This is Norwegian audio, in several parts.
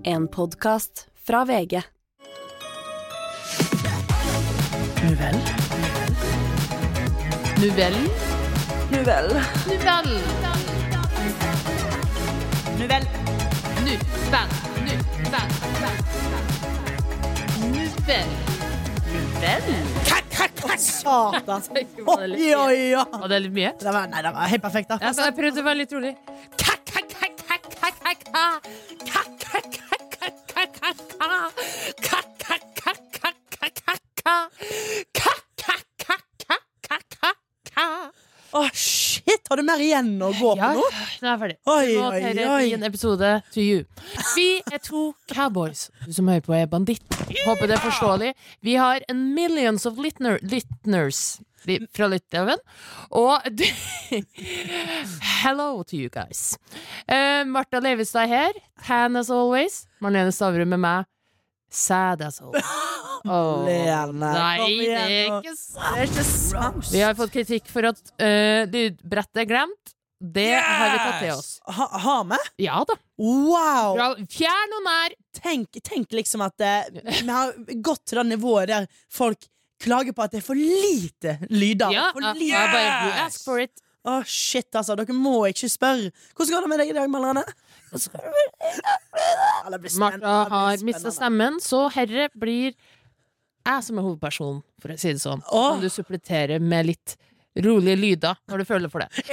En podcast fra VG. Novell. Satan. Oi. Var det litt mye? Det var helt perfekt da. Ja, så jeg prøvde å være litt rolig. Shit, har du mer igjen å gå på nå? Ja, nå er jeg ferdig. Oi. Nå tar jeg en episode to you. Vi er 2 cowboys. Du som hører på er banditt. Håper det er forståelig. Vi har en millions of listeners fra Litauen. Og hello to you guys. Martha Leivestad her. Tan as always. Marlene Stavrum med meg. Sad as always. Nei, det er ikke sant. Vi har fått kritikk for at lydbrettet er glemt. Det har vi tatt til oss. Har vi? Ja da. Wow. Bra. Fjern og nær. Tenk liksom at vi har gått til det nivået der folk klager på at det er for lite lyder. Ja, for lite. ja, bare you ask for it. Shit, altså, dere må ikke spørre. Hvordan går det med deg i dag, Malene? Martha har mistet stemmen, så herre blir jeg som er hovedperson, for å si det sånn. Så kan du suppletere med litt rolige lyder når du føler for det.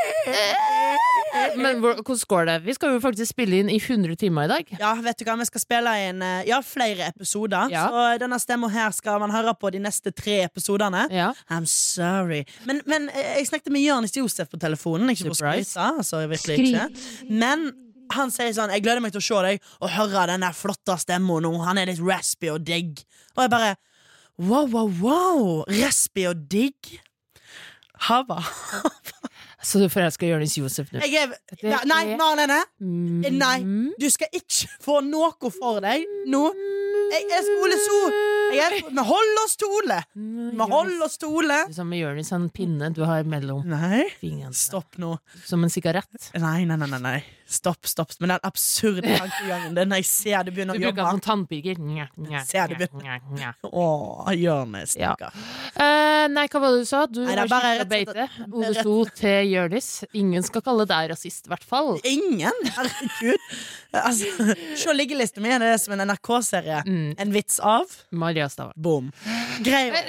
Men hvordan går det? Vi skal jo faktisk spille inn i 100 timer i dag. Ja, vet du hva? Vi skal spille inn flere episoder. Ja. Så denne stemmen her skal man høre på de neste 3 episoderne. Ja. I'm sorry. Men jeg snakket med Jonis Josef på telefonen. Ikke på Surprise. skryta, altså virkelig ikke. Men han sier sånn, jeg gleder meg til å se deg og høre den der flotte stemmen nå. Han er litt raspy og digg. Og jeg bare, wow. Raspy og digg. Hava. Så du forelsker Jonis Josef nå? Nei, Marlene. Nei, du skal ikke få noe for deg nå. Jeg Ole So. Vi holder oss til Ole. Du som med Jonis en pinne du har mellom fingrene. Stopp nå. Som en sigarett. Nei. Stopp. Men den absurde tankegangen, den jeg ser det begynner å jobbe. Du bruker jobbe. sånn tannpigger. Ser det begynner. Jonis. Ja. Nei, hva var det du sa? Du Nei, har bare skiftet beite. Ole So til Jonis. Ingen skal kalle deg rasist, i hvert fall. Ingen? Herregud. Altså, se liggelisten min, det er som en NRK-serie. En vits av Maria Stavang. Boom. Greier.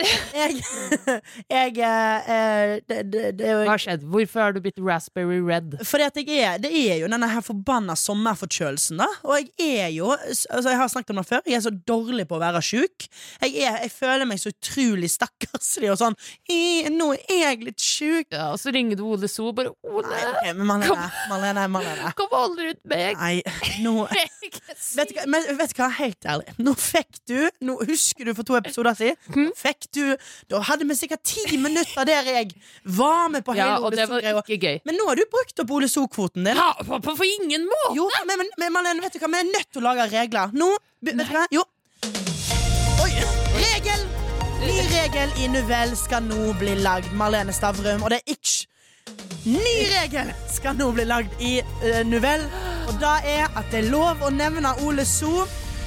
Hva har skjedd? Hvorfor har du blitt raspberry red? Fordi at det er jo denne her forbanna sommerforkjølelsen da. Og jeg har snakket om det før. Jeg er så dårlig på å være syk. Jeg føler meg så utrolig stakkarslig og sånn, nå er jeg litt syk. Ja, og så ringer du Ole So og bare Ole, Malene. kom aldri ut meg. Nei, nå vet du hva, helt ærlig. Nå fikk du, husker du for 2 episoder siden? Da hadde vi sikkert 10 minutter der jeg var med på hele Ja, og Ole det var So-greia. ikke gøy. Men nå har du brukt opp Ole So-kvoten din. Ja, på ingen måte. Jo, men Malene, vet du hva, vi er nødt til å lage regler. Nå, vet du hva? Jo. Oi, regel! Ny regel i Novell skal nå bli lagd, Marlene Stavrum. Og det er ikke ny regel skal nå bli lagd i Novell. Og da er at det er lov å nevne Ole So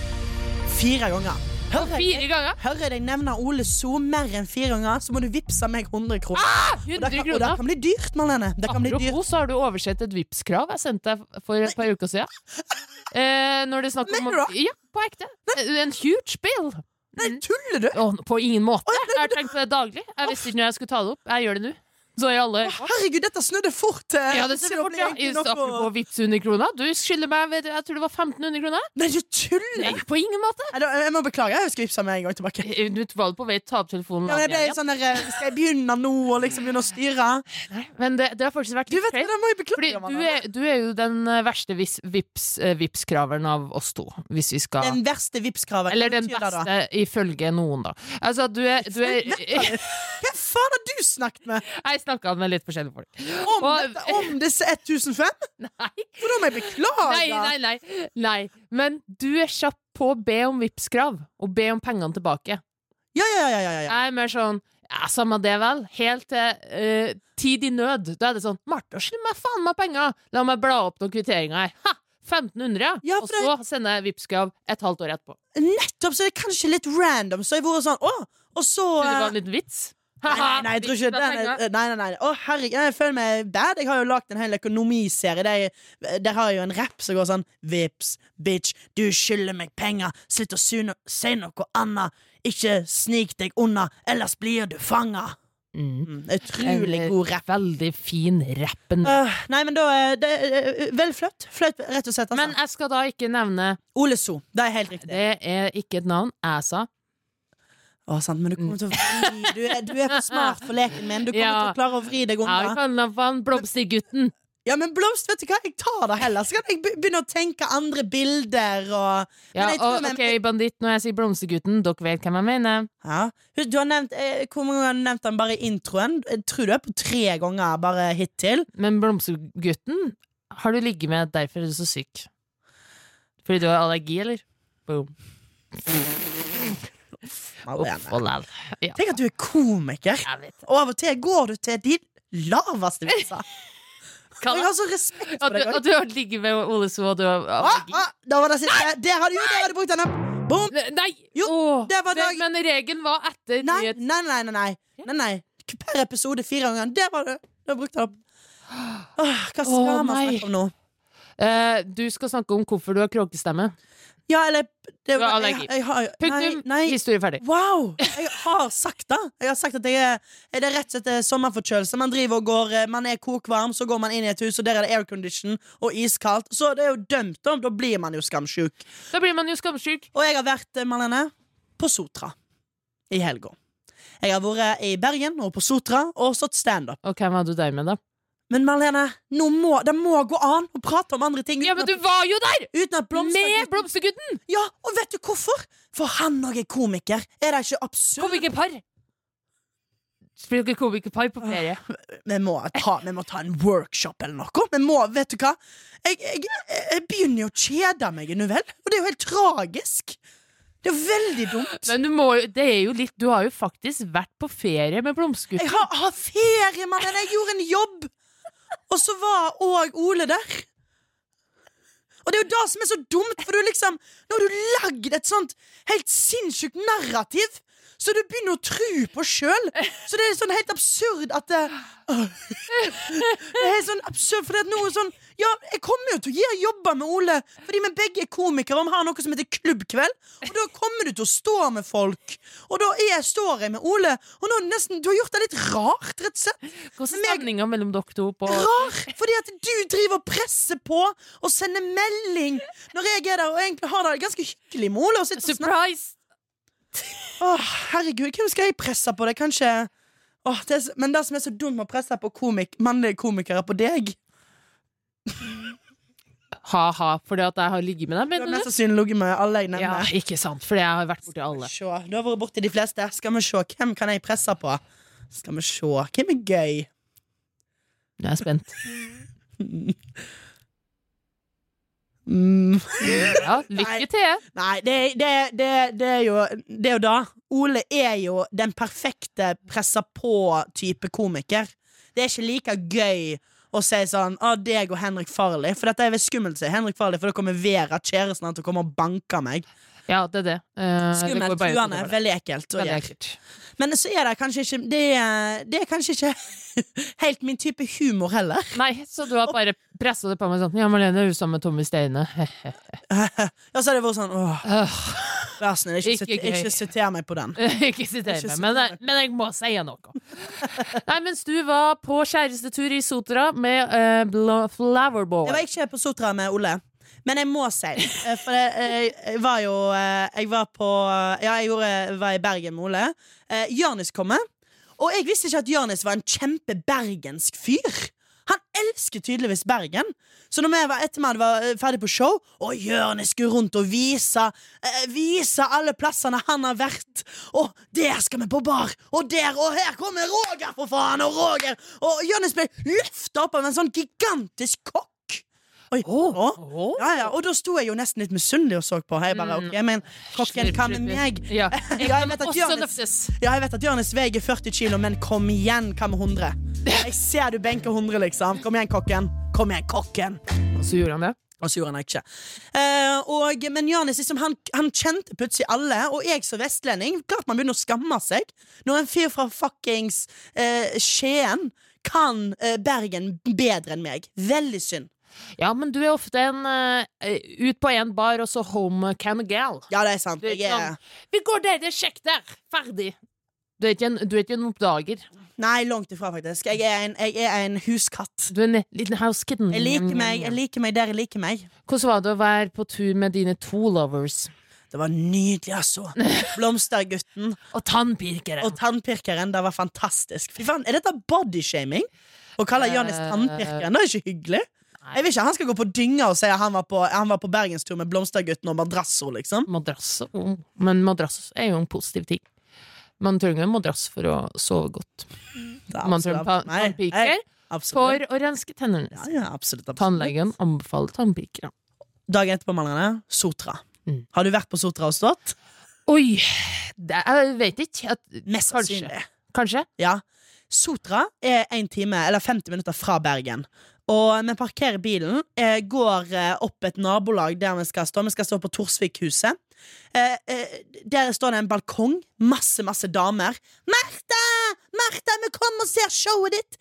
4 ganger. 4 ganger? Hører jeg deg nevne Ole So mer enn 4 ganger, så må du vippse meg 100 kroner. 100 Og det kan bli dyrt, Marlene. Det kan bli dyrt. Apropos, så har du oversett et Vipps-krav jeg sendte deg for et par uker siden. Når det snakker om... Mener du det? Ja, på ekte. En huge bill. Nei, tuller du? På ingen måte. Jeg har tenkt på det daglig. Jeg visste ikke når jeg skulle ta det opp. Jeg gjør det nå. Så er alle herregud, dette snudde fort. Ja, det snudde fort, ja. Apropos Vipps 100 kroner. Du skylder meg, jeg tror det var 1500 kroner. Nei, du tuller. Nei, på ingen måte. Jeg må beklage, jeg skal vippse meg en gang tilbake. Du var på vei til å ta opp telefonen. Ja, men jeg ble sånn der, skal jeg begynne nå og liksom begynne å styre? Nei, men det har faktisk vært Du vet det, må jeg beklage. Fordi du er jo den verste Vipps-kraveren av oss to, hvis vi skal... Den verste Vipps-kraven. Eller den beste ifølge noen, da. Altså, du er Hva faen har du snakket med? Jeg snakket med litt forskjellige folk. Om disse 1005? Nei. For da må jeg beklage. Nei. Men du er kjapp på å be om Vipps-krav, og be om pengene tilbake. Ja. Jeg er mer sånn, ja, samme det vel. Helt til tid i nød. Da er det sånn, Martha, skyld meg faen meg penger. La meg bla opp noen kvitteringer her. Ha! 1500, Ja, og for det- så sender jeg Vipps-krav et halvt år etterpå. Nettopp, så det er kanskje litt random. Så jeg var sånn, og så Tror du det var en liten vits? Nei, jeg tror ikke Nei. Å, herregud, jeg føler meg bad. Jeg har jo lagt en hel økonomiserie der har jeg jo en rap som går sånn: Vips, bitch, du skylder meg penger. Slutt å si noe annet. Ikke snik deg unna, ellers blir du fanga. Utrolig god rap. Veldig fin rappen. Nei, men da det, vel fløtt, rett og slett, altså. Men jeg skal da ikke nevne Ole So, det er helt riktig. Det er ikke et navn. Jeg sa Sant, men du kommer til å vri Du er for smart for leken min. Du kommer Ja. til å klare å vri deg Jeg har unna. kalt han Blomstergutten. Ja, men blomst, vet du hva? Jeg tar det heller. Så kan jeg begynne å tenke andre bilder og Ja, Men jeg tror og, men- ok, banditt, når jeg sier Blomstergutten, dere vet hvem jeg mener. Ja. Du har nevnt hvor mange ganger har du nevnt den bare i introen? Jeg tror du er på 3 ganger bare hittil. Men Blomstergutten har du ligget med, derfor er du så syk. Fordi du har allergi, eller? Boom. Uff, og lell. Ja, Tenk at du er komiker, jeg vet det. og av og til går du til de laveste vitser. Hva Og jeg da? har så respekt for deg. At du har ligget med Ole So, og du har allergi. Da var det siste. Der har du brukt den. Boom. Nei! Jo, Åh, det var dag- men regelen var etter Nei, nyhet. nei. Per episode 4 ganger. Der var det. Da brukte jeg opp. Hva skal Åh, man nei. snakke om nå? Du skal snakke om hvorfor du har kråkestemme. Ja, eller Du har allergi. jeg har, Punktum. nei. Historie ferdig. Wow! Jeg har sagt det. Jeg har sagt at det er rett og slett sommerforkjølelse. Man driver og går, man er kokvarm, så går man inn i et hus, og der er det aircondition og iskaldt. Så det er jo dømt, da blir man jo skamsjuk. Da blir man jo skamsyk. Og jeg har vært, Marlene, på Sotra i helga. Jeg har vært i Bergen og på Sotra og stått stand-up. Og hvem var du der med, da? Men Marlene, det må gå an å prate om andre ting Ja, men du var jo der! uten at Med Blomstergutten! Ja, og vet du hvorfor? For han òg er komiker. Er det ikke absurd? Komikerpar. Spiller dere komikerpar på ferie? Vi må ta en workshop eller noe. Vet du hva? Jeg begynner jo å kjede meg nå vel. Og det er jo helt tragisk. Det er jo veldig dumt. Men det er jo litt Du har jo faktisk vært på ferie med Blomstergutten. Jeg har ferie, mann. Jeg gjorde en jobb. Og så var òg Ole der. Og det er jo det som er så dumt, for nå har du lagd et sånt helt sinnssykt narrativ så du begynner å tro på sjøl. Så det er sånn helt absurd at det er helt sånn absurd, for det er noe sånn. Ja, jeg kommer jo til å gi jobber med Ole, fordi vi begge er komikere og vi har noe som heter klubbkveld. Og da kommer du til å stå med folk. Og da står jeg med Ole, og nå du har gjort det litt rart, rett og slett. Hvordan er stemninga mellom dere to på Rar, fordi at du driver og presser på og sender melding når jeg er der og egentlig har det ganske hyggelig med Ole og sitter og snakker. Surprise! Herregud, hvem skal jeg presse på det? Kanskje men det som er så dumt med å presse på mannlige komikere på deg. Ha-ha, fordi at jeg har ligget med deg, Du har mener mest du? sannsynlig ligget med alle jeg Ja, nevner. ikke sant, fordi jeg har vært borti alle. Se, du har vært borti de fleste. Skal vi se, hvem kan jeg presse på? Skal vi se, hvem er gøy? Nå er jeg spent. Ja, lykke til. Nei, det er jo da. Ole er jo den perfekte pressa på-type komiker. Det er ikke like gøy å si sånn deg og Henrik Farley. For dette er vel skummelt å si Henrik Farley, for da kommer Vera, kjæresten hans, til å komme og banke meg. Ja, det er det. Skummelt, truende, veldig ekkelt. Veldig ekkelt. Men så er det kanskje ikke det er kanskje ikke helt min type humor heller. Nei, så du har bare presset det på meg sånn. Ja, Marlene, er du sammen med Tommy Steine? Ja, så har det vært sånn vær snill, ikke siter meg på den. Ikke sitere meg, men jeg må si noe. Nei, mens du var på kjærestetur i Sotra med Flowerboy. Jeg var ikke på Sotra med Ole. Men jeg må si for jeg var jo Jeg var på Ja, jeg var i Bergen med Ole. Jonis kommer. Og jeg visste ikke at Jonis var en kjempe-bergensk fyr. Han elsker tydeligvis Bergen. Så når vi var ferdig på show, og Jonis skulle rundt og vise alle plassene han har vært. Og der skal vi på bar, og der, og her kommer Roger, for faen, og Roger. Og Jonis ble løftet opp av en sånn gigantisk kokk. Oi, ja, og da sto jeg jo nesten litt misunnelig og så på. Jeg bare, ok, men kokken kan med meg. Ja, jeg vet at Jonis veier 40 kilo, men kom igjen, hva med 100? Jeg ser du benker 100, liksom. Kom igjen, kokken. Kom igjen, kokken. Og så gjorde han det. Og så gjorde han ikke. Men Jonis, liksom, han kjente plutselig alle, og jeg som vestlending, klart man begynner å skamme seg når en fyr fra fuckings Skien kan Bergen bedre enn meg. Veldig synd. Ja, men du ofte ut på en bar, og så home can a gal. Ja, det sant. Vi går der, det kjekt der. Ferdig. Du er ikke en oppdager. Nei, langt ifra faktisk. Jeg er en huskatt. Du er en liten housekitten. Jeg liker meg der jeg liker meg. Hvordan var det å være på tur med dine 2 lovers? Det var nydelig, altså. Blomstergutten. Og tannpirkeren. Det var fantastisk. Fy faen, er dette bodyshaming? Å kalle Jonis tannpirkeren, det er ikke hyggelig. Jeg vil ikke han skal gå på dynga og si at han var på Bergenstur med Blomstergutten og madrasso, liksom. Madrasso? Men madrass er jo en positiv ting. Man trenger en madrass for å sove godt. Man trenger tannpiker for å renske tennene. Ja, absolutt. Tannlegen anbefaler tannpikere. Dagen etterpå, Malene, Sotra. Har du vært på Sotra og stått? Oi, jeg vet ikke. Mest sannsynlig. Kanskje? Ja. Sotra er 1 time, eller 50 minutter fra Bergen. Og vi parkerer bilen, går opp et nabolag der vi skal stå. Vi skal stå på Torsvikhuset. Der står det en balkong. Masse damer. Martha, vi kommer og ser showet ditt!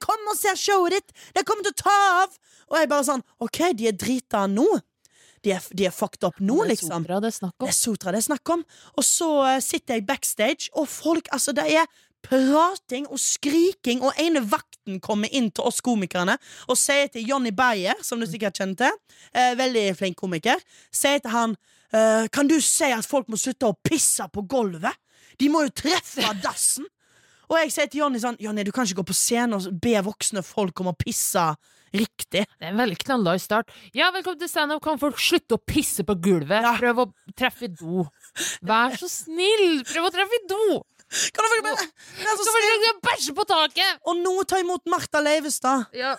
Det kommer til å ta av! Og jeg bare sånn, ok, de er drita nå. De er fucked up nå, liksom. Det er Sotra det er snakk om. Og så sitter jeg backstage, og folk, altså det er prating og skriking, og ene vakten kommer inn til oss komikerne og sier til Johnny Beyer, som du sikkert kjenner til, veldig flink komiker, sier til han, kan du si at folk må slutte å pisse på gulvet? De må jo treffe dassen. Og jeg sier til Johnny sånn, Johnny, du kan ikke gå på scenen og be voksne folk om å pisse riktig. Det er en veldig knalla i start. Ja, velkommen til stand-up. Kan folk slutte å pisse på gulvet? Ja. Prøv å treffe i do. Vær så snill, prøv å treffe i do. Kan du bæsje på taket? Og nå ta imot Martha Leivestad. Ja.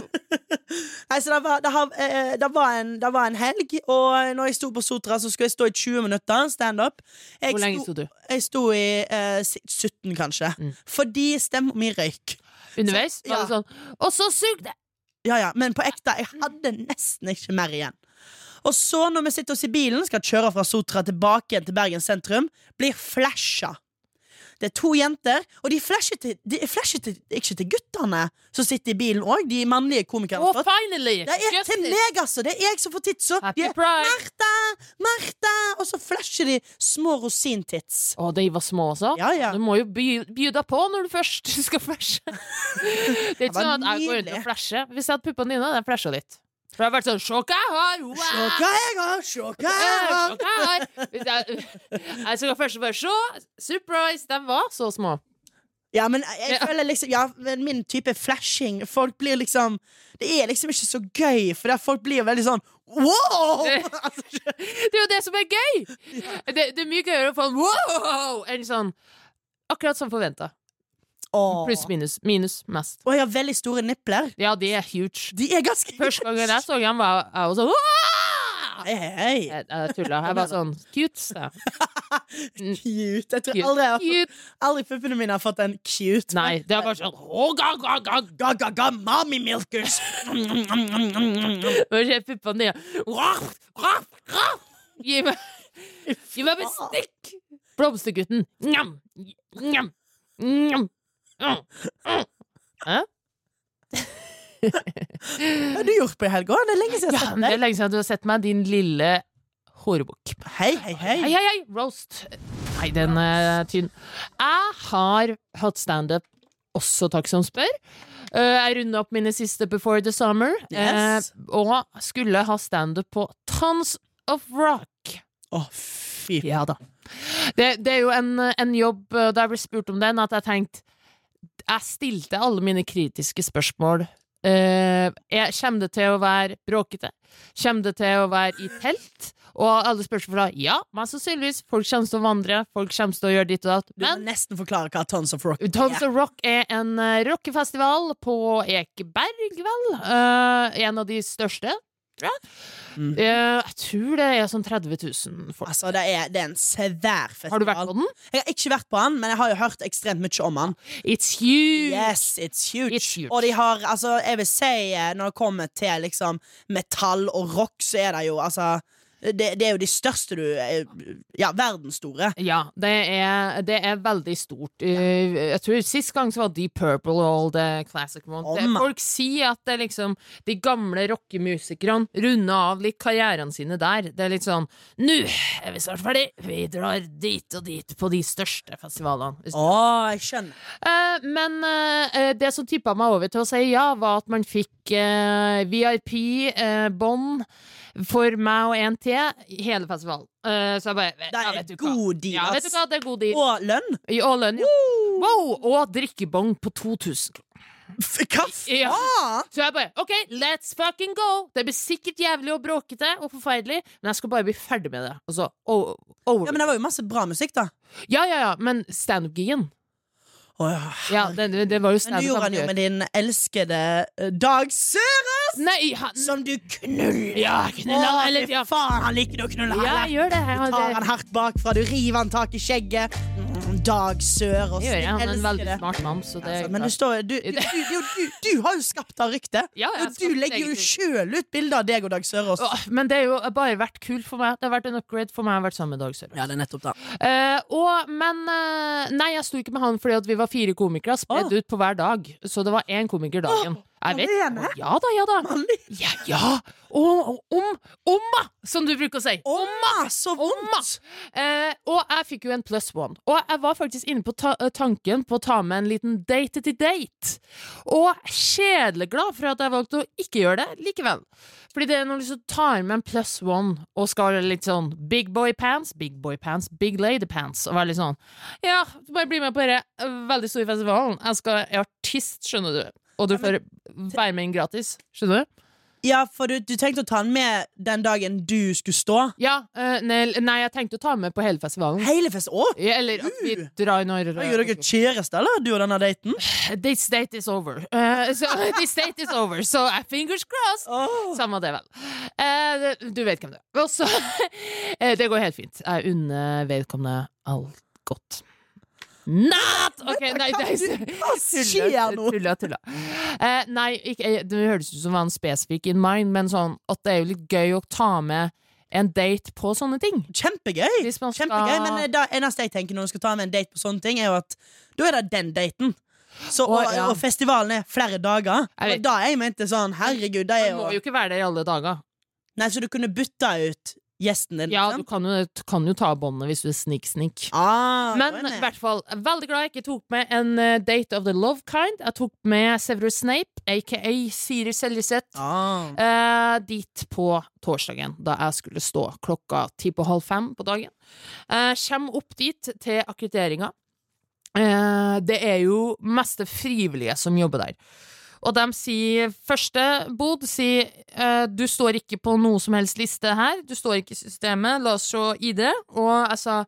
Nei, så det var en helg. Og når jeg sto på Sotra, så skulle jeg stå i 20 minutter stand-up. Hvor lenge sto du? Jeg sto i 17 kanskje. Fordi stemmen min røyk. Underveis? Var det sånn, og så sug det. Ja, men på ekte, jeg hadde nesten ikke mer igjen. Og så når vi sitter oss i bilen, skal kjøre fra Sotra tilbake til Bergen sentrum, blir flasha. Det er 2 jenter, og de flasher ikke til guttene som sitter i bilen også, de mannlige komikerne. Oh, finally! Det er til meg, altså! Det er jeg som får tits opp. Happy Pride! Martha! Og så flasher de små rosintits. Å, de var små også? Ja. Du må jo bjuda på når du først skal flashe. Det er ikke sånn at jeg går rundt og flasher. Hvis jeg hadde puppene dine, hadde jeg flashet litt. For det har vært sånn, sjokka jeg har! Jeg skal først bare se. Surprise! De var så små. Ja, men jeg føler liksom men min type flashing, folk blir liksom, det er liksom ikke så gøy, for folk blir veldig sånn wow! Det er jo det som er gøy. Det er mye gøyere å få en wow enn sånn akkurat som forventet. Pluss minus mest. Og jeg har veldig store nippler. Ja, de er huge. De er ganske Første gangen jeg så dem var jeg også Hei. Jeg tuller. Jeg var sånn cute. Cute. Jeg tror aldri puppene mine har fått en cute. Nei, det er bare sånn Ga, mommy milkers. Hva skjer puppene dine? Gi meg bestikk. Blomstergutten. Njam. Hæ? Hva har du gjort på i helga? Det er lenge siden jeg har sett Det deg. er lenge siden du har sett meg, din lille hårebukk. Hei. Hei, roast. Nei, den er tynn. Jeg har hatt stand-up også, takk som spør. Jeg rundet opp mine siste Before the Summer. Yes. Og skulle ha stand-up på Tons of Rock. Fy. Ja da. Det er jo en jobb, da jeg ble spurt om den, at jeg tenkte jeg stilte alle mine kritiske spørsmål. Kommer det til å være bråkete? Kommer det til å være i telt? Og alle spørsmål ja, men sannsynligvis. Folk kommer til å vandre, folk kommer til å gjøre ditt og datt. Du må nesten forklare hva Tons of Rock er. Tons of Rock er en rockefestival på Ekeberg, vel? En av de største. tror jeg. Jeg tror det sånn 30 000 folk. Altså, det er en svær festival. Har du vært på den? Jeg har ikke vært på den, men jeg har jo hørt ekstremt mye om den. It's huge! Yes, it's huge. It's huge. Og de har, altså, jeg vil si, når det kommer til liksom metall og rock, så er det jo, altså det er jo de største verdensstore. Ja, det er veldig stort. Jeg tror sist gang så var Deep Purple og All The Classic One. Folk sier at det liksom de gamle rockemusikerne runder av litt karrieren sine der. Det er litt sånn, nå er vi snart ferdig. Vi drar dit og dit på de største festivalene. Jeg skjønner. Men det som tippet meg over til å si ja, var at man fikk VIP-bånd for meg og en til hele festivalen. Så jeg bare det er god deal, ja, vet du hva, det er god deal. Og lønn? Og lønn, ja. Wow, og drikkebong på 2000. Hva faen? Ja. Så jeg bare, ok, let's fucking go. Det blir sikkert jævlig og bråkete og forferdelig, men jeg skal bare bli ferdig med det. Og så, over. Ja, men det var jo masse bra musikk da. Ja, men stand-up-gigen. Ja, det var jo stand-up. Men du gjorde han jo med din elskede Dag Sørås! Nei, som du knuller. Ja, knuller hele tida. Faen, han liker du å knulle. Ja, jeg gjør det. Du tar han hardt bakfra, du river han tak i skjegget. Dag Sørås. Det gjør jeg, han er en veldig smart mann. Så det altså, men du har jo skapt det ryktet. Ja, du legger jo selv ut bilder av deg og Dag Sørås. Men det er jo bare vært kult for meg. Det har vært en upgrade for meg å ha vært sammen med Dag Sørås. Ja, det er nettopp da. Nei, jeg sto ikke med han fordi at vi var 4 komikere spredd ut på hver dag. Så det var 1 komiker dagen. Jeg vet. Ja da. Ja. Omma, som du bruker å si. Omma, så vondt. Og jeg fikk jo en +1. Og jeg var faktisk inne på tanken på å ta med en liten date. Og kjedelig glad for at jeg valgte å ikke gjøre det likevel. Fordi det er når du tar med en +1 og skal litt sånn big boy pants, big lady pants, og være litt sånn, ja, bare bli med på det veldig store festivalen. Jeg er artist, skjønner du. Og du får være med inn gratis, skjønner du? Ja, for du tenkte å ta den med den dagen du skulle stå? Ja, nei, jeg tenkte å ta den med på hele festivalen. Hele festivalen? Eller at vi drar når... Gjør dere kjæreste, eller? Du og denne daten? This date is over. So fingers crossed. Samme det vel. Du vet hvem det er. Og så, det går helt fint. Jeg unner vedkommende alt godt. Ok, nei, hva skjer nå? Tulla. Nei, det høres ut som var en spesifikk in mind, men sånn at det er jo litt gøy å ta med en date på sånne ting. Kjempegøy, men det eneste jeg tenker når du skal ta med en date på sånne ting, er jo at da er det den daten. Så, og festivalen er flere dager. Og da jeg mente sånn, herregud, det er jo... Man må jo ikke være der i alle dager. Nei, så du kunne bytte ut gjesten din, ja, du kan jo ta båndet hvis du er snik. Men i hvert fall, veldig glad jeg ikke tok med en date of the love kind. Jeg tok med Severus Snape, a.k.a. Siri Seljeseth, dit på torsdagen, da jeg skulle stå 4:10 på dagen. Kjem opp dit til akkrediteringa. Det er jo mest frivillige som jobber der. Og de sier, første bod sier, du står ikke på noe som helst liste her, du står ikke i systemet, la oss se ID, og jeg sa,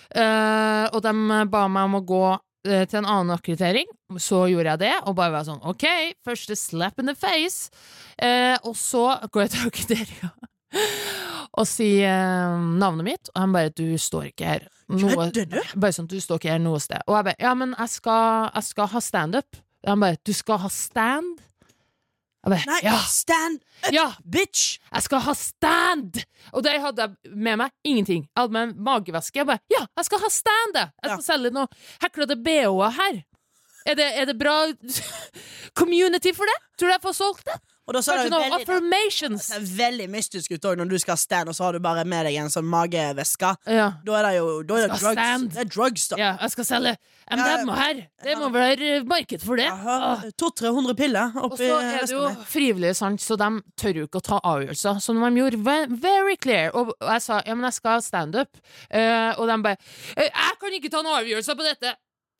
og de ba meg om å gå til en annen akkreditering, så gjorde jeg det, og bare var sånn, ok, første slap in the face, og så går jeg til akkrediteringa, og sier navnet mitt, og han bare, du står ikke her. Bare sånn, du står ikke her noe sted. Og jeg bare, ja, men jeg skal ha stand-up. Han bare, du skal ha stand? Jeg bare, nei, stand up, ja, bitch! Jeg skal ha stand! Og det hadde jeg med meg ingenting. Jeg hadde med en magevæske. Jeg bare, ja, jeg skal ha stand! Jeg skal selge noe heklede BH-er her. Er det bra community for det? Tror du jeg får solgt det? Og da så er det noen affirmations. Det ser veldig mystisk ut også, når du skal stand, og så har du bare med deg en sånn magevæske. Ja. Da er det jo drugs. Det er drugs da. Ja, jeg skal selge M&M her. Det må være marked for det. 200-300 piller og så er det jo frivillige, sant, så de tør jo ikke å ta avgjørelser. Så de gjorde very clear. Og jeg sa, ja, men jeg skal stand-up. Og de bare, jeg kan ikke ta noen avgjørelser på dette.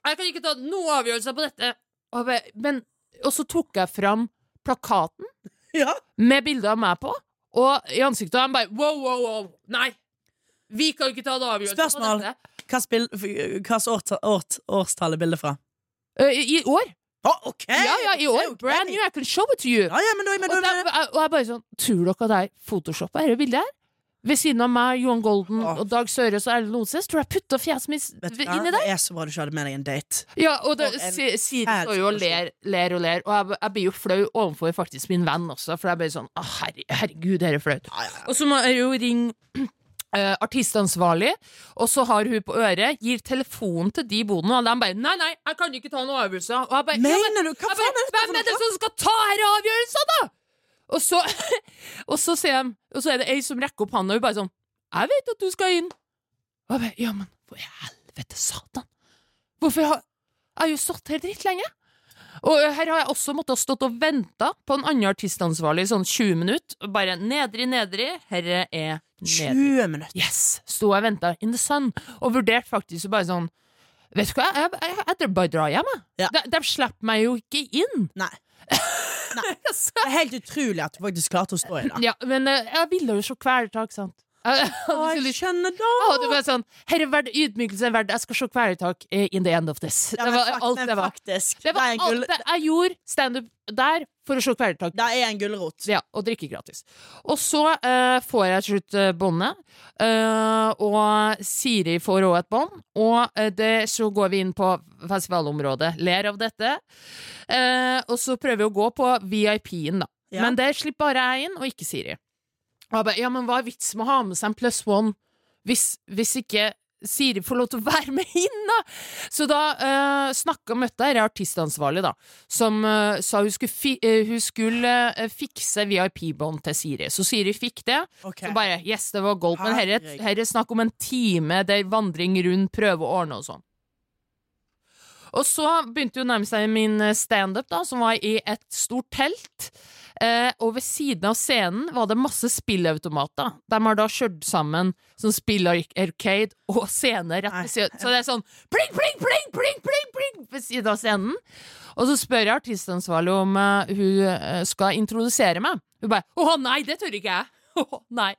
Og så tok jeg fram plakaten med bilder av meg på, og i ansiktet han bare, wow, nei, vi kan jo ikke ta det avgjørelsen. Spørsmål, hva årstall er bildet fra? I år. Ok! Ja, i år. Ok. Brand new, I can show it to you. Ja, men Og jeg bare sånn, tror dere at jeg photoshoppa dette bildet her? Ved siden av meg, Johan Golden og Dag Søres og Erlend Lodses. Tror jeg putta fjeset mitt inni der? Det så bra du ikke hadde med deg en date. Ja, og Siri fæl står jo og ler. Og jeg blir jo flau overfor faktisk min venn også, for jeg blir sånn, herregud, det er flaut. Og så må jeg jo ringe artistansvarlig, og så har hun på øret, gir telefonen til de bodene, og de bare, nei, jeg kan ikke ta noen avgjørelser. Og jeg bare, Mener du? Hva faen er dette? hvem er det som skal ta her avgjørelser da? Og så sier de, og så er det ei som rekker opp hånda, og hun bare sånn, jeg vet at du skal inn. Og jeg bare, ja, men for helvete satan. Hvorfor jeg har jo stått her dritt lenge. Og her har jeg også måttet ha stått og ventet på en annen artistansvarlig sånn 20 minutter, og bare nedri, herre er nedri. 20 minutter. Yes, stod jeg og ventet in the sun, og vurderte faktisk bare sånn, vet du hva, jeg bare drar hjem, jeg. Ja. De slipper meg jo ikke inn. Nei. Det er helt utrolig at du faktisk klarte å stå i det. Ja, men jeg ville jo så kvelertak, sant? Jeg skjønner da. Det var sånn, her er verdt ydmykelse verdt, jeg skal se kvelertak in the end of this. Ja, det var alt det var. Faktisk, Det var alt det. Jeg gjorde stand-up der for å se kvelertak. Det er en gulrot. Ja, og drikke gratis. Og så får jeg til slutt båndet, og Siri får også et bånd, og så går vi inn på festivalområdet, ler av dette, og så prøver vi å gå på VIP-en da. Ja. Men det slipper bare jeg inn, og ikke Siri. Og jeg bare, ja, men hva er vitsen med å ha med seg en plus one hvis ikke Siri får lov til å være med inn da? Så da møtte jeg artistansvarlig da, som sa hun skulle fikse VIP-bånd til Siri. Så Siri fikk det. Okay. Så bare, yes, det var gold. Men her er snakk om en time der vandring rundt, prøve å ordne og sånn. Og så begynte jo nærmest seg min stand-up da, som var i et stort telt. Og ved siden av scenen var det masse spillautomater. De har da kjørt sammen som spillarcade og scene rett ved siden. Så det er sånn pling, pling, pling, pling, pling, pling ved siden av scenen. Og så spør jeg artistansvarlig om hun skal introdusere meg. Hun bare, nei, det tør ikke jeg. Nei.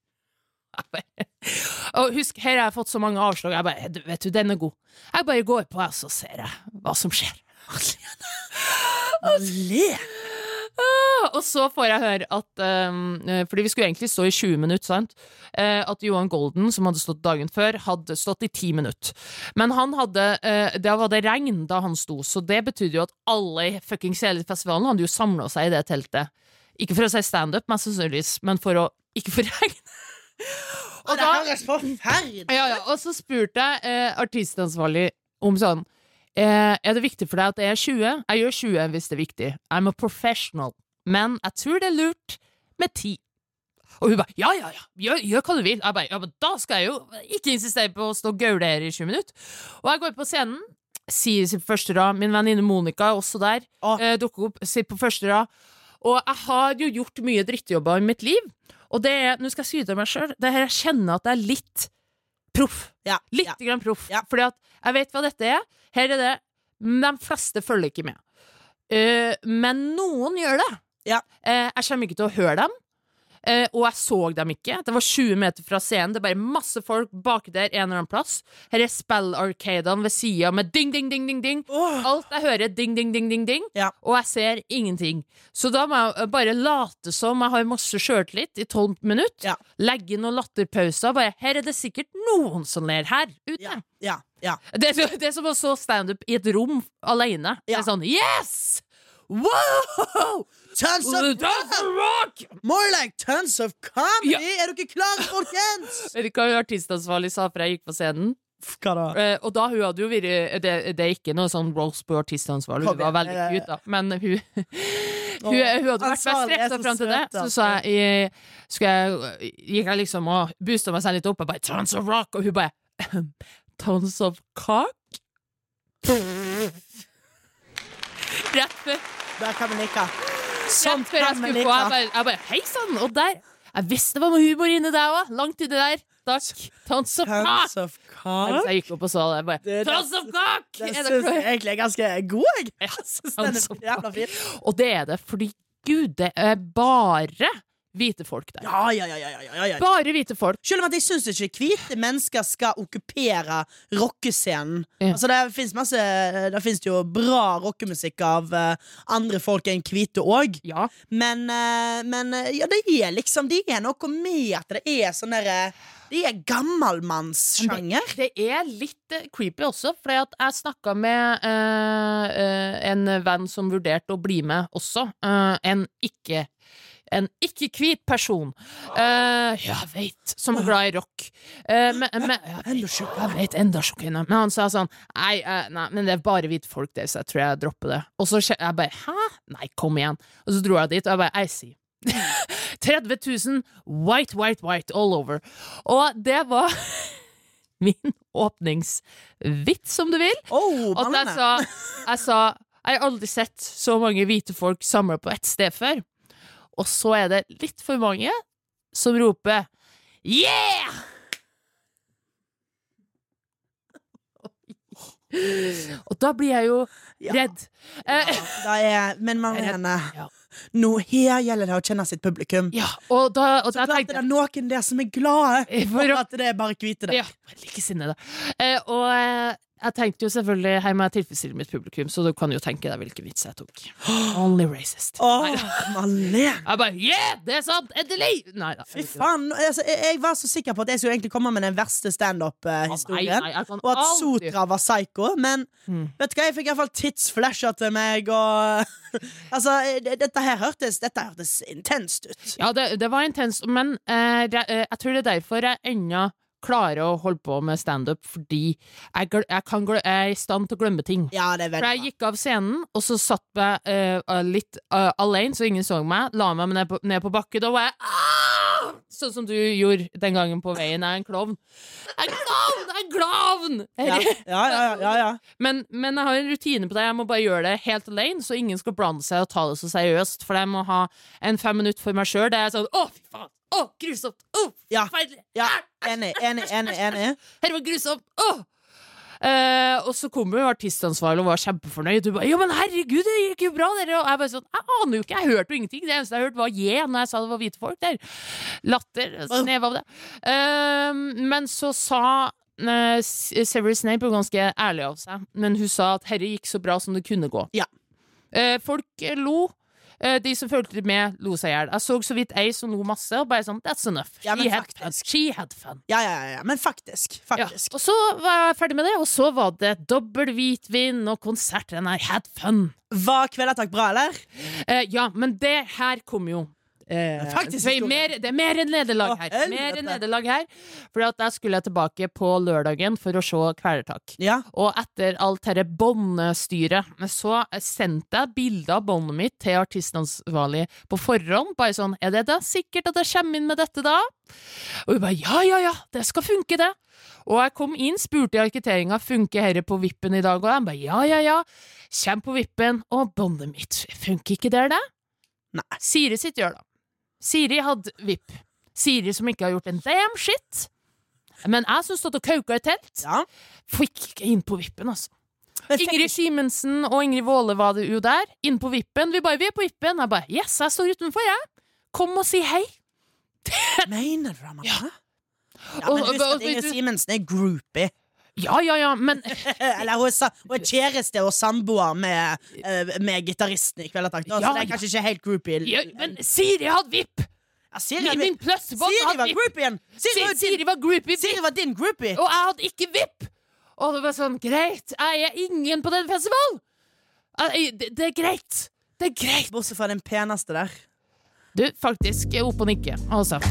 Og husk, her har jeg fått så mange avslag. Jeg bare, vet du, den er god. Jeg bare går på, og så ser jeg hva som skjer. Og så får jeg høre at fordi vi skulle egentlig stå i 20 minutter, sant? At Johan Golden, som hadde stått dagen før, hadde stått i 10 minutter. Men han hadde da var det regn da han sto, så det betydde jo at alle i fucking hele festivalen hadde jo samlet seg i det teltet. Ikke for å si stand-up, mest sannsynligvis, men for å ikke få regn. Og det høres forferdelig. Og så spurte jeg artistansvarlig om sånn, er det viktig for deg at jeg er 20? Jeg gjør 20 hvis det er viktig. I'm a professional. Men jeg tror det er lurt med 10. Og hun bare, ja, gjør hva du vil. Jeg bare, ja, men da skal jeg jo ikke insistere på å stå og gaule her i 20 minutter. Og jeg går på scenen, sier på første rad, min venninne Monica er også der, dukker opp, sier på første rad, og jeg har jo gjort mye drittjobber i mitt liv, og det er, nå skal jeg syte meg selv, det her jeg kjenner at det er litt proff. Litt grann proff. Fordi at jeg vet hva dette er. Her er det, de fleste følger ikke med. Men noen gjør det. Jeg kommer ikke til å høre dem, og jeg så dem ikke. Det var 20 meter fra scenen. Det er bare masse folk bak der en eller annen plass. Her er spillarcadene ved siden med ding, ding, ding, ding, ding. Alt jeg hører er ding, ding, ding, ding, ding. Og jeg ser ingenting. Så da må jeg bare late som jeg har masse selvtillit i 12 minutter. Legge inn noen latterpauser. Bare, her er det sikkert noen som ler her ute. Det er som å så stand-up i et rom alene. Det er sånn, yes! Wow! Tons of rock! More like tons of comedy! Er dere klare, folkens? Vet du hva artistansvarlig sa før jeg gikk på scenen? Hva da? Og da hun hadde jo vært det er ikke noe sånn roast på artistansvarlig. Hun var veldig cute da. Men hun hadde vært mest stressa frem til det. Så sa jeg gikk jeg liksom og boostet meg selv litt opp og bare, tons of rock, og hun bare, tons of cock? Rett før Der kan vi nikke. Sånn før jeg skulle på, jeg bare, hei sann, og der jeg visste det var noe humor inni deg også, langt inni der. Takk, tons of cock. Jeg gikk opp og sa det, bare, tons of cock. Det synes jeg egentlig er ganske god, jeg. Tons of cock. Og det er det fordi Gud, det er bare hvite folk der. Ja. Bare hvite folk. Selv om at jeg synes ikke hvite mennesker skal okkupere rockescenen. Ja. Altså det finnes jo bra rockemusikk av andre folk enn hvite også. Ja. Men ja, det er liksom, det er noe med at det er sånn der, det er gammelmannssjanger. Det er litt creepy også, fordi at jeg snakket med en venn som vurderte å bli med også. En ikke-hvit person. Jeg vet, som er glad i rock. Jeg vet, enda sjokkende. Men han sa sånn, nei, men det er bare hvite folk der, så jeg tror jeg dropper det. Og så jeg bare, hæ? Nei, kom igjen. Og så dro jeg dit, og jeg bare, I see. 30 000 white all over. Og det var min åpningsvits, som du vil. Og jeg sa jeg har aldri sett så mange hvite folk samlet på et sted før. Og så er det litt for mange som roper yeah! Og da blir jeg jo redd. Men Marlene, nå her gjelder det å kjenne sitt publikum. Ja, og da så klart er det noen der som er glade for at det er bare hvite der. Ja, like sinne da. Og jeg tenkte jo selvfølgelig, her må jeg tilfredsstille mitt publikum, så du kan jo tenke deg hvilken vits jeg tok. Only racist. Marlene. Jeg bare, yeah, det er sant, endelig! Neida. Fy faen, altså, jeg var så sikker på at jeg skulle egentlig komme med den verste stand-up-historien, og at Sotra var psycho, men vet du hva, jeg fikk i hvert fall tidsflasher til meg, og altså, dette hørtes intenst ut. Ja, det var intenst, men jeg tror det er derfor jeg enda klare å holde på med stand-up, fordi jeg er i stand til å glemme ting. Ja, det er veldig. For jeg gikk av scenen, og så satt jeg litt alene, så ingen så meg, la meg ned på bakken, og var jeg sånn som du gjorde den gangen på veien. Jeg er en klovn. Jeg er en klovn! Ja. Men jeg har en rutine på det. Jeg må bare gjøre det helt alene, så ingen skal blande seg og ta det så seriøst, for jeg må ha en 5 minutter for meg selv. Det er sånn, fy faen! Grusomt! Feidelig! Ja, enig. Her var grusomt! Og så kom jo artistansvarlig og var kjempefornøyd. Du bare, ja, men herregud, det gikk jo bra der. Og jeg bare sånn, jeg aner jo ikke, jeg hørte jo ingenting. Det eneste jeg hørte var når jeg sa det var hvite folk der. Latter, snev av det. Men så sa Severus Snape jo ganske ærlig av seg, men hun sa at herre gikk så bra som det kunne gå. Ja. Folk lo. De som følte med lo seg ihjel. Jeg så vidt ei som lo masse, og bare sånn, that's enough. She had fun. Ja, men faktisk. Ja. Og så var jeg ferdig med det, og så var det dobbelt hvitvin og konsert, and I had fun. Var Kvelertak bra, eller? Ja, men det her kom jo faktisk det er mer enn nederlag her. Fordi at jeg skulle tilbake på lørdagen for å se Kvelertak. Ja. Og etter alt dette båndstyret, så sendte jeg bilder av båndet mitt til artistansvarlig på forhånd. Bare sånn, er det da sikkert at jeg kommer inn med dette da? Og hun bare, ja, det skal funke det. Og jeg kom inn, spurte i arkiteringen, funker herre på vippen i dag? Og jeg bare, ja, kjem på vippen, og båndet mitt funker ikke der det? Nei. Siri sitt gjør da. Siri hadde vipp. Siri som ikke har gjort en damn shit. Men jeg som stod og kauka i telt, fikk ikke inn på vippen, altså. Ingrid Simensen og Ingrid Våle var det jo der, inn på vippen. Vi er på vippen. Jeg bare, yes, jeg står utenfor, jeg. Kom og si hei. Mener du det, Amanda? Ja, men husk at Ingrid Simensen er groupie. Ja, men eller hun er kjæreste og samboer med gitaristen i Kvelertak, så det er kanskje ikke helt groupie. Ja, men Siri hadde vipp! Min pløssebånd hadde vipp! Siri var groupie. Siri var din groupie. Og jeg hadde ikke vipp! Og det var sånn, greit, jeg er ingen på den festivalen! Det er greit. Bortsett fra den peneste der. Du, faktisk, opp og nikke. Altså,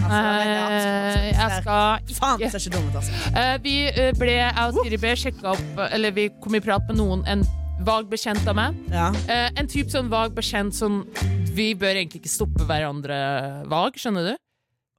jeg skal ikke... Faen, det er ikke dumt, altså. Jeg og Siri ble sjekket opp, eller vi kom i prat med noen, en vag bekjent av meg. Ja. En typ sånn vag bekjent, sånn, vi bør egentlig ikke stoppe hverandre vag, skjønner du?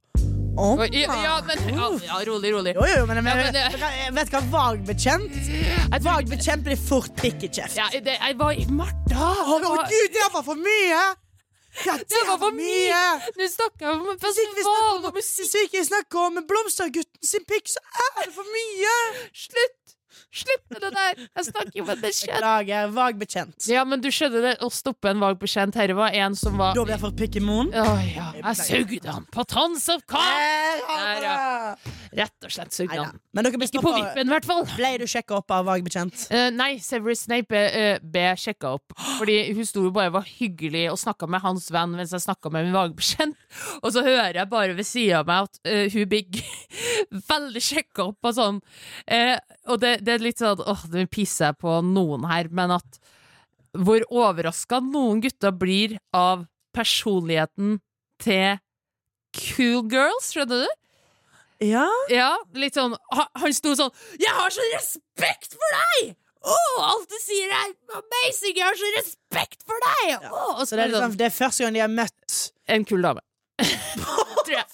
Rolig. Jo, men vet du hva vag bekjent? Vag bekjent blir fort pikk i kjeft. Ja, jeg var i Martha. Gud, det var for mye! Ja, det var for mye! Nå snakker jeg om festival og musikk. Vi snakker om Blomstergutten sin pikk, så er det for mye! Slutt! Slipp det der! Jeg snakker jo med en bekjent. Beklager, vag bekjent. Ja, men du skjønner det, å stoppe en vag bekjent. Herre var en som var Da blir jeg for pikkemon. Jeg sugde han på tons of cock! Rett og slett sugde han. Men dere ble Ikke på vippen, i hvert fall. Ble du sjekket opp av vag bekjent? Nei, Severus Snape ble sjekka opp. Fordi hun sto jo bare var hyggelig og snakka med hans venn mens jeg snakka med min vagbekjent. Og så hører jeg bare ved sida av meg at hun blir veldig sjekka opp og sånn. Og det er litt sånn det pisser jeg på noen her, men at hvor overraska noen gutter blir av personligheten til cool girls, skjønner du? Ja. Ja, litt sånn han sto sånn 'Jeg har så respekt for deg!' Alt du sier er amazing! Jeg har så respekt for deg! Og Så det er, liksom, det er første gang de har møtt en kul dame. Tror jeg.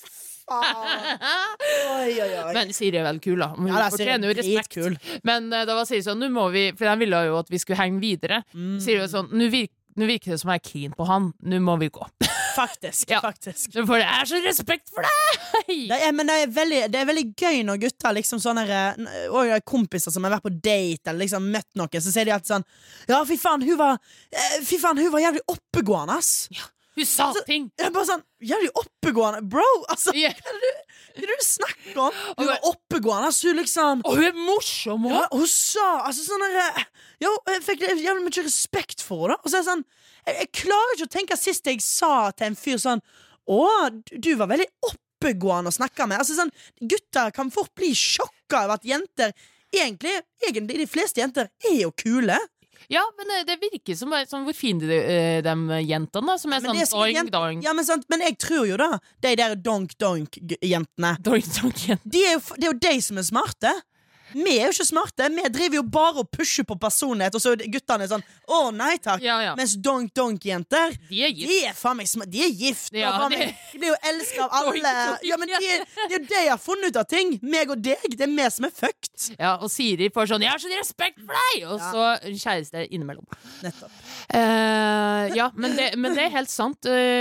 Oi. Men Siri er vel kul, da. Hun Ja, da, Siri er fortjener jo respekt. dritkul. Men da var Siri sånn, nå må vi, for de ville jo at vi skulle henge videre. Siri var sånn, nå virker det som jeg er keen på han. Nå må vi gå. Faktisk. Ja. faktisk. Så får jeg så respekt for deg! Men det er veldig gøy når gutter liksom sånne og kompiser som har vært på date eller liksom møtt noen, så sier de alltid sånn 'Ja, fy faen, hun var jævlig oppegående, ass'. Ja, hun sa ting. Jeg er bare sånn, jævlig oppegående, bro. Altså, Yeah. hva er det du snakker om? Hun var oppegående, ass, hun liksom. Og hun er morsom også. Ja, hun sa altså sånn jeg fikk jævlig mye respekt for henne. Og så er det sånn, jeg klarer ikke å tenke sist jeg sa til en fyr sånn 'Å, du var veldig oppegående å snakke med'. Altså sånn, gutter kan fort bli sjokka over at jenter egentlig de fleste jenter er jo kule. Ja, men det virker som hvor fine de jentene da, som er Men sånn det er doing, doing. Ja, men jeg tror jo da de der donk-donk-jentene, Doing, doing. det er jo de som er smarte. Vi er jo ikke smarte. Vi driver jo bare og pusher på personlighet, og så er guttene sånn 'Å, nei takk'. Ja. Mens donk-donk-jenter, De er gift. de er faen meg de er gift. Ja, og faen de- meg, de blir jo elsket av alle. Donk-donk, Ja, men det er jo de har funnet ut av ting. Meg og deg, det er vi som er fucked. Ja, og Siri får sånn 'Jeg har sånn respekt for deg!' Og så kjæreste innimellom. Nettopp. Ja, men det er helt sant.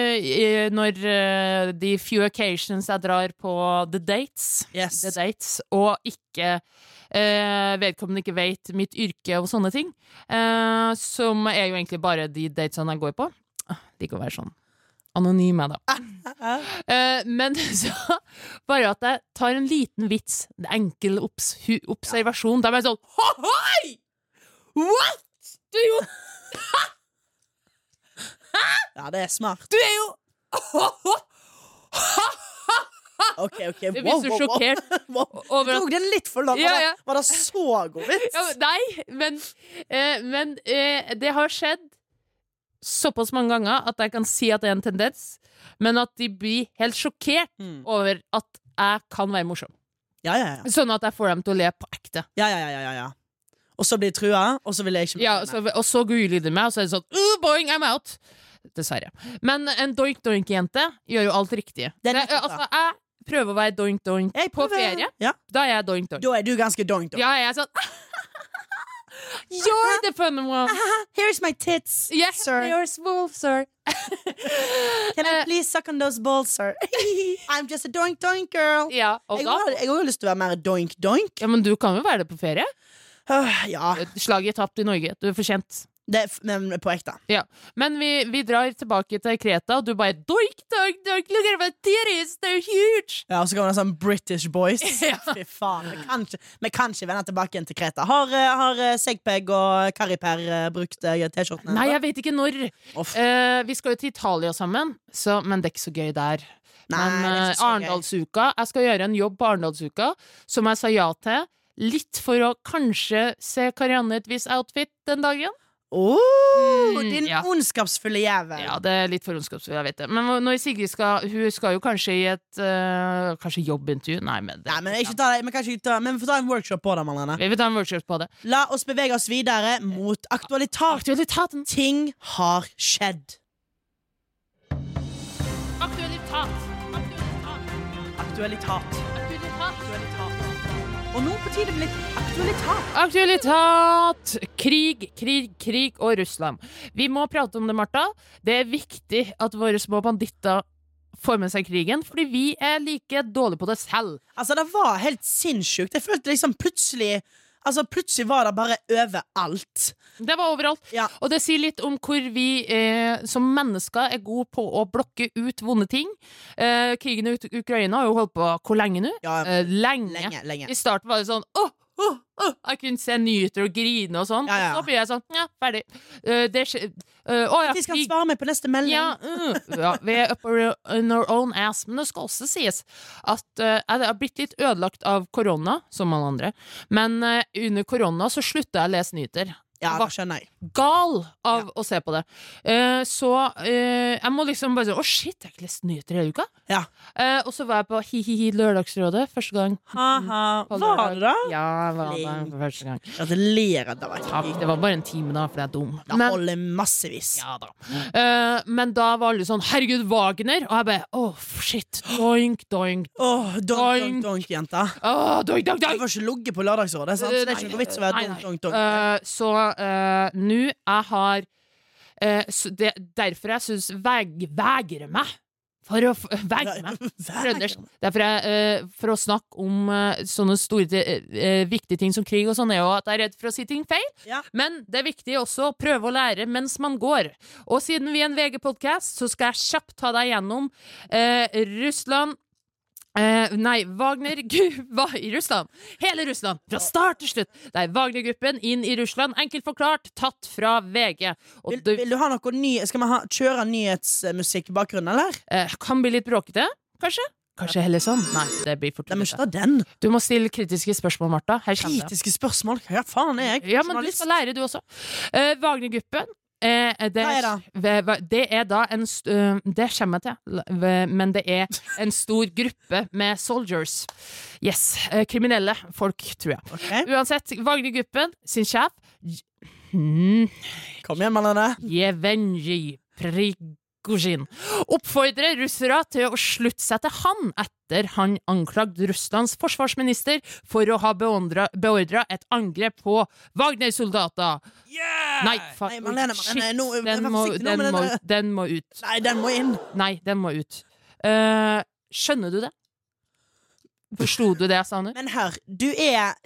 Når de few occasions jeg drar på The Dates, og ikke vedkommende ikke vet mitt yrke og sånne ting, som er jo egentlig bare de datesene jeg går på. De kan være sånn anonyme, da. Men så bare at jeg tar en liten vits, en enkel observasjon, da er jeg sånn Hoi! What? Du er jo Ja, det er smart. Du er jo Ok, Det blir så sjokkert over at Tok den litt for langt. Ja. Var det så god vits? Ja, nei, men det har skjedd såpass mange ganger at jeg kan si at det er en tendens, men at de blir helt sjokkert over at jeg kan være morsom. Ja. Sånn at jeg får dem til å le på ekte. Ja. Og så blir de trua, og så vil jeg ikke Ja, og så googler meg, og så er det sånn boing, I'm out! Dessverre. Men en doink-doink-jente gjør jo alt riktig. Det er nettopp det. Altså, jeg prøver å være doink-doink på ferie. Ja. Da er jeg doink-doink. Da er du ganske donk. Ja, jeg er sånn You're the fun one. Here's my tits, Yes, sir. you're small, sir. Can I please suck on those balls, sir? I'm just a doink-doink girl. Ja, og Jeg da har jo lyst til å være mer doink-doink. Ja, men du kan jo være det på ferie. Ja, Slaget er tapt i Norge. Du er fortjent. men på ekte. Ja. Men vi drar tilbake til Kreta, og du bare doink, doink, doink, look at my titties, they're huge! Ja, og så kommer det sånn British boys. Ja. Fy faen. Vi kan ikke vende tilbake igjen til Kreta. Har Segpeg og Kariper brukt T-skjortene? Nei, jeg vet ikke når. Uff. Vi skal jo til Italia sammen, men det er ikke så gøy der. Nei, Men det er ikke så gøy. Arendalsuka, jeg skal gjøre en jobb på Arendalsuka, som jeg sa ja til, litt for å kanskje se Karianne et visst outfit den dagen. Din ja. ondskapsfulle jævel. Ja, det er litt for ondskapsfull, jeg vet det. Men når Sigrid hun skal jo kanskje i et kanskje jobbintervju. Nei, men det, Nei, men vi får ta en workshop på det, Malene. Vi vil ta en workshop på det. La oss bevege oss videre mot aktualitaten. Ting har skjedd. Aktualitat. Og nå på tide med litt Aktualitat! Krig og Russland. Vi må prate om det, Martha. Det er viktig at våre små banditter får med seg krigen, fordi vi er like dårlige på det selv. Altså, det var helt sinnssykt. Jeg følte liksom plutselig Altså, plutselig var det bare overalt. Det var overalt. Ja. Og det sier litt om hvor vi som mennesker er gode på å blokke ut vonde ting. Krigen i Ukraina har jo holdt på hvor lenge nå? Ja, Lenge. lenge. I starten var det sånn jeg kunne se nyheter og grine og sånn. Ja. Så blir jeg sånn, ferdig. Vi skal svare meg på neste melding. Ja, vi er up in our own ass. Men det skal også sies at jeg har blitt litt ødelagt av korona, som alle andre. Men under korona så sluttet jeg å lese nyheter. Ja, det skjønner jeg. Gal av å se på det. Så jeg må liksom bare sånn, shit, jeg har ikke lest nyheter hele uka. Ja. Og så var jeg på Hihihi Lørdagsrådet første gang. Haha, var det da? Ja, jeg var der for første gang. Gratulerer, det var Takk, det var bare en time da, for jeg er dum. Det holder massevis. Ja da. Men da var alle sånn, herregud, Wagner, og jeg bare, shit, doink, doink. Donk, jenta. Doink, doink, Jeg doink. får ikke logge på lørdagsrådet, sant? Så det er ikke noe vits å være donk. Så nå jeg har derfor jeg synes vegrer meg for å derfor for å snakke om sånne store viktige ting som krig og sånn er jo at jeg er redd for å si ting feil, men det er viktig også å prøve å lære mens man går, og siden vi er en VG-podcast så skal jeg kjapt ta deg gjennom Russland. Wagner var i Russland. Hele Russland, fra start til slutt. Det er Wagner-gruppen inn i Russland. Enkelt forklart, tatt fra VG. Vil du ha noe ny? Skal vi kjøre nyhetsmusikk i bakgrunnen, eller? Kan bli litt bråkete, kanskje? Kanskje heller sånn? Nei, det blir for tullete. Du må stille kritiske spørsmål, Martha. Kritiske spørsmål? Hva faen er jeg? Ja, men du skal lære, du også. Wagner-gruppen det er da en det kommer jeg til, men det er en stor gruppe med soldiers. Yes, kriminelle folk, tror jeg. Okay. Uansett, Wagner-gruppen sin sjef Kom igjen, Malene. Yevgenij Prigozhin oppfordrer russere til å slutte seg til han etter han anklagde Russlands forsvarsminister for å ha beordret et angrep på Wagner-soldater. Nei, Malene, den må ut. Nei, den må inn. Nei, den må ut. Skjønner du det? Forstod du det jeg sa nå? Men hør, du er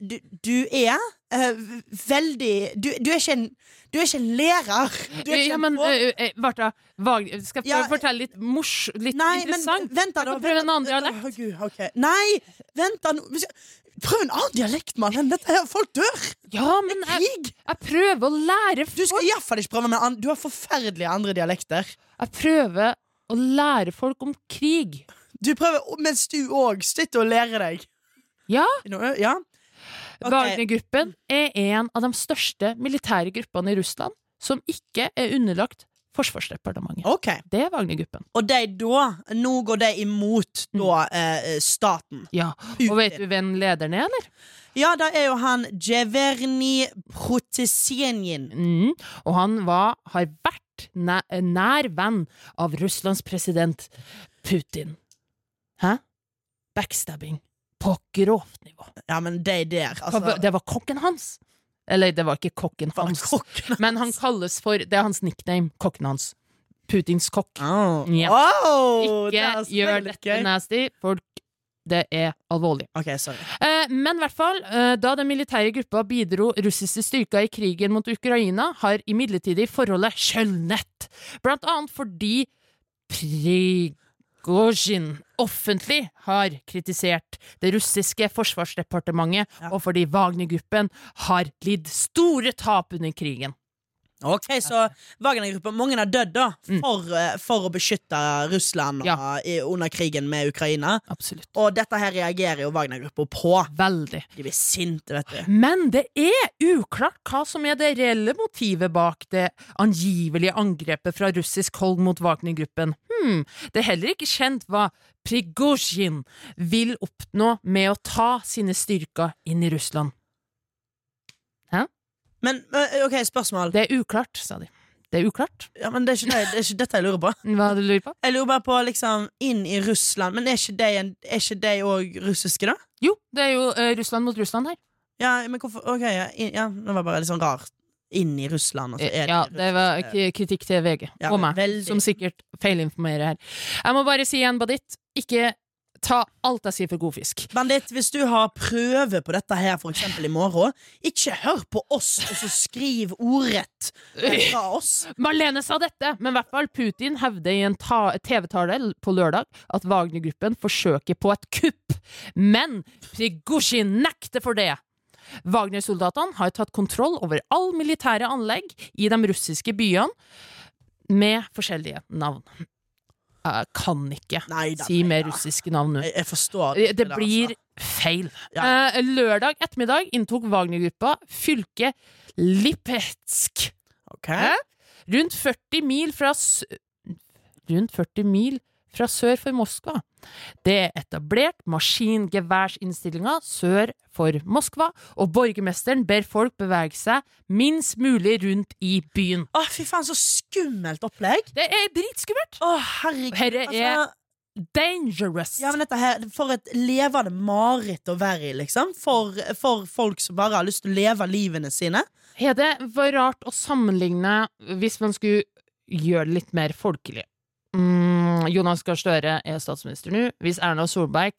veldig Du er ikke en lærer. Du er ikke Martha, skal jeg fortelle litt interessant? Vent da. Prøv en annen dialekt. Okay. Nei, vent da. Prøv en annen dialekt, mann. Dette her, folk dør. Ja, men jeg prøver å lære folk. Du skal i hvert fall ikke prøve med du har forferdelige andre dialekter. Jeg prøver å lære folk om krig. Du prøver, mens du også sitter og lærer deg. Ja. Ja. Okay. Wagner-gruppen er en av de største militære gruppene i Russland som ikke er underlagt Forsvarsdepartementet. Okay. Det er Wagner-gruppen. Og nå går de imot staten. Ja, og vet du hvem lederen er, eller? Ja, da er jo han Yevgenij Prigozhin. Og han har vært nær venn av Russlands president Putin. Hæ? Backstabbing på grovt nivå. Ja, men det var kokken hans. Eller det var ikke kokken hans, men han kalles for, det er hans nickname, kokken hans. Putins kokk. Ikke gjør dette nasty, folk. Det er alvorlig. Ok, sorry. Men i hvert fall, da den militære gruppa bidro russiske styrker i krigen mot Ukraina, har imidlertid forholdet skjølnet. Blant annet fordi Prigozhin offentlig har kritisert det russiske forsvarsdepartementet, og fordi Wagner-gruppen har lidd store tap under krigen. Ok, så Wagner-gruppen, mange har dødd da for å beskytte Russland under krigen med Ukraina. Absolutt. Og dette her reagerer jo Wagner-gruppen på. Veldig. De blir sinte, vet du. Men det er uklart hva som er det reelle motivet bak det angivelige angrepet fra russisk hold mot Wagner-gruppen. Det er heller ikke kjent hva Prigozhin vil oppnå med å ta sine styrker inn i Russland. Hæ? Men, ok, spørsmål. Det er uklart, sa de. Det er uklart. Ja, men det er ikke dette jeg lurer på. Hva du lurer på? Jeg lurer bare på, liksom, inn i Russland. Men er ikke de også russiske, da? Jo, det er jo Russland mot Russland her. Ja, men hvorfor? Ok, ja, det var bare litt sånn rart. Inn i Russland, altså. Det var kritikk til VG og meg, som sikkert feilinformerer her. Jeg må bare si igjen, Badit, ikke ta alt jeg sier for god fisk. Bandit, hvis du har prøve på dette her for eksempel i morgen, ikke hør på oss og så skriv ordrett fra oss. Marlene sa dette, men i hvert fall Putin hevde i en TV-tale på lørdag at Wagner-gruppen forsøker på et kupp. Men Prigozhin nekter for det. Wagner-soldatene har tatt kontroll over all militære anlegg i de russiske byene med forskjellige navn. Jeg kan ikke si mer russiske navn nå. Jeg forstår det blir feil. Lørdag ettermiddag inntok Wagner-gruppa fylket Lipetsk. Rundt 40 mil fra sør for Moskva. Det er etablert maskingeværsinnstillinger sør for Moskva, og borgermesteren ber folk bevege seg minst mulig rundt i byen. Fy faen, så skummelt opplegg. Det er dritskummelt. Herregud. Herre er dangerous. Ja, men dette her, for et levende mareritt å være i, liksom. For folk som bare har lyst til å leve livene sine. Det var rart å sammenligne hvis man skulle gjøre det litt mer folkelig. Jonas Gahr Støre er statsminister nå. Hvis Erna Solberg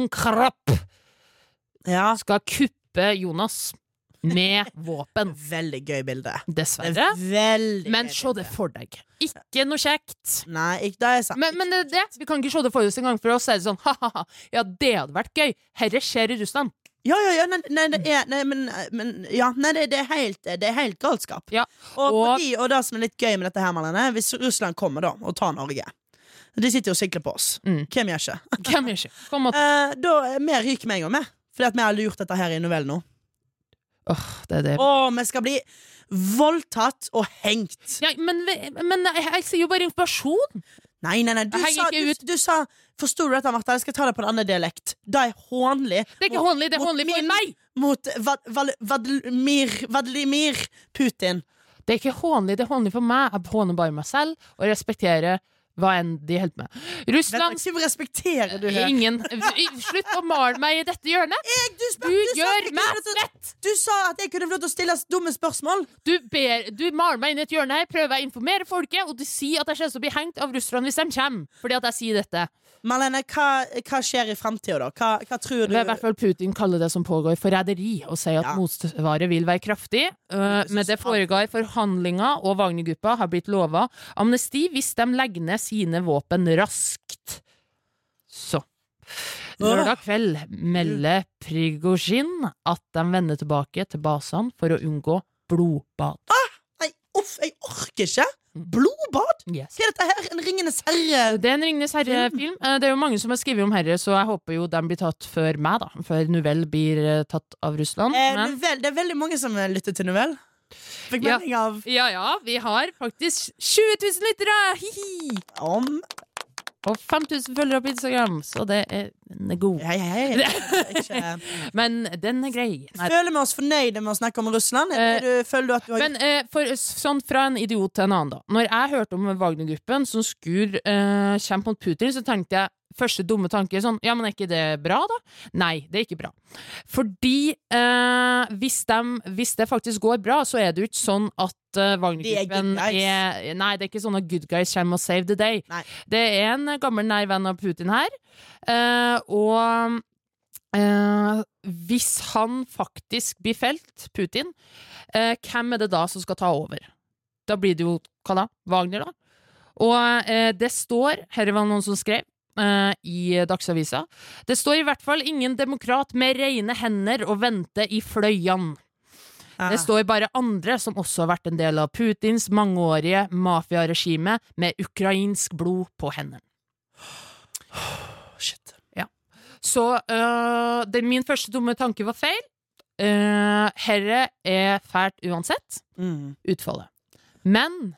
skal kuppe Jonas med våpen. Veldig gøy bilde. Dessverre. Men se det for deg. Ikke noe kjekt. Nei, ikke det er sant. Men det, vi kan ikke se det for oss en gang. For oss er det sånn, ha-ha-ha, ja, det hadde vært gøy. Herre skjer i Russland. Ja, det er helt galskap. Ja. Og det som er litt gøy med dette her, Marlene, hvis Russland kommer da og tar Norge, de sitter jo og sikler på oss. Hvem gjør ikke? Da vi ryker med en gang med, fordi at vi har gjort dette her i novell nå. Vi skal bli voldtatt og hengt. Ja, men jeg sier jo bare informasjon. Nei, du sa forstår du dette, Martha? Jeg skal ta det på en annen dialekt. Det er hånlig. Det er ikke hånlig, det er hånlig for meg. Mot Vladimir Putin. Det er ikke hånlig, det er hånlig for meg. Jeg håner bare meg selv og respekterer hva enn de helt med. Russland respekterer du her. Slutt å male meg i dette hjørnet. Du gjør meg svett. Du sa at jeg kunne få lov til å stille dumme spørsmål. Du maler meg inn i et hjørne her, prøver å informere folket, og du sier at jeg kommer til å bli hengt av Russland hvis de kommer, fordi at jeg sier dette. Marlene, hva skjer i fremtiden da? Hva tror du? I hvert fall Putin kaller det som pågår forræderi, og sier at motsvaret vil være kraftig. Men det foregår forhandlinger, og Wagner-gruppa har blitt lovet amnesti hvis de legger ned sine våpen raskt. Så lørdag kveld melder Prigozhin at de vender tilbake til basene for å unngå blodbad. Jeg orker ikke. Blodbad? Yes. Hva er dette her? En Ringenes herre? Det er en Ringenes herre-film. Det er jo mange som har skrevet om herre, så jeg håper jo de blir tatt før meg da. Før Novell blir tatt av Russland. Det er veldig mange som lytter til Novell. Fikk melding av... Ja, vi har faktisk 20 000 lyttere! Hihi! Og 5000 følgere på Instagram, så den er god. Hei. Men den er grei. Føler vi oss fornøyde med å snakke om Russland? Føler du at du har... Men sånn fra en idiot til en annen da. Når jeg hørte om Wagner-gruppen som skulle kjempe mot Putin, så tenkte jeg første dumme tanke sånn, ja, men er ikke det bra da? Nei, det er ikke bra. Fordi hvis det faktisk går bra, så er det jo ikke sånn at Wagner-gruppen nei, det er ikke sånn at good guys kommer og save the day. Nei. Det er en gammel nær venn av Putin her, og hvis han faktisk blir felt, Putin, hvem er det da som skal ta over? Da blir det jo, hva da? Wagner da? Og det står, her var noen som skrev i Dagsavisa, det står i hvert fall ingen demokrat med rene hender og vente i fløyan. Det står bare andre som også har vært en del av Putins mangeårige mafiaregime med ukrainsk blod på hendene. Shit. Ja. Så min første dumme tanke var feil. Herre er fælt uansett utfallet. Men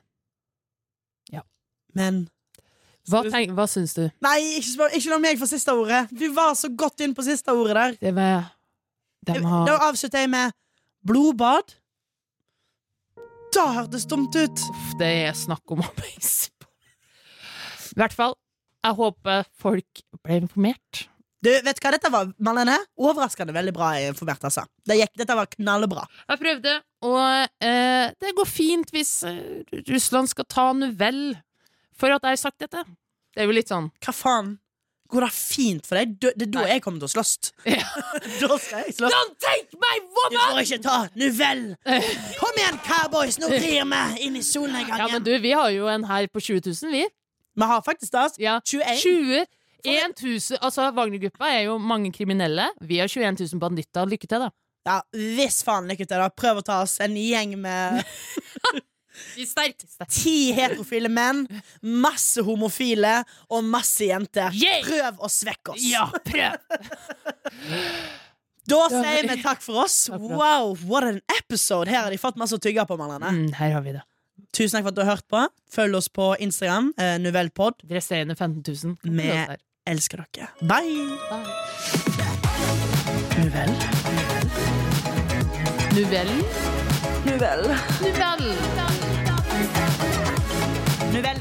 hva syns du? Nei, ikke la meg få siste ordet. Du var så godt inn på siste ordet der. Da avslutter jeg med blodbad. Da hørtes dumt ut. Det er snakk om å beise på. I hvert fall, jeg håper folk ble informert. Du, vet du hva dette var, Marlene? Overraskende veldig bra informert, altså. Dette var knallbra. Jeg prøvde, og det går fint hvis Russland skal ta Novell for at jeg har sagt dette. Det er jo litt sånn. Hva faen? går det fint for deg? Det da jeg kommer til å slåss. Da skal jeg slåss. Don't take my woman! Du får ikke ta Nuvell. Kom igjen, cowboys, nå rir vi inn i solnedgangen. Ja, men du, vi har jo en her på 20 000, vi. Vi har faktisk det. Ja. 21 000. Altså, Wagner-gruppa er jo mange kriminelle. Vi har 21 000 banditter. Lykke til, da. Ja, hvis faen lykke til da. Prøv å ta oss en gjeng med Vi er sterkeste. 10 heterofile menn, masse homofile og masse jenter. Yeah! Prøv å svekke oss. Ja, prøv! Da sier vi takk for oss. Wow, what an episode. Her har de fått masse å tygge på, Marlene. Her har vi det. Tusen takk for at du har hørt på. Følg oss på Instagram, Nuvellpod. Resterende 15 000. Vi elsker dere. Bye! Nuvell. Nuvell. Nuvell. Nuvell. Nuvell.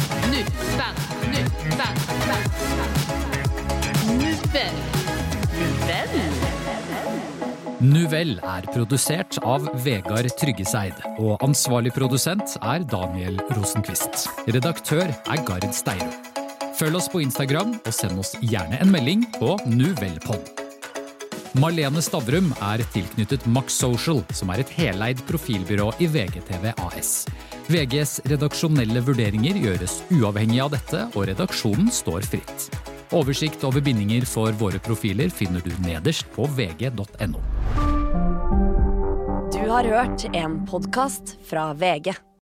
Nuvell er produsert av Vegard Tryggeseid, og ansvarlig produsent er Daniel Rosenqvist. Redaktør er Gard Steiro. Følg oss på Instagram, og send oss gjerne en melding på Nuvellpod. Marlene Stavrum er tilknyttet Max Social, som er et heleid profilbyrå i VGTV AS. VGs redaksjonelle vurderinger gjøres uavhengig av dette, og redaksjonen står fritt. Oversikt over bindinger for våre profiler finner du nederst på vg.no. Du har hørt en podcast fra VG.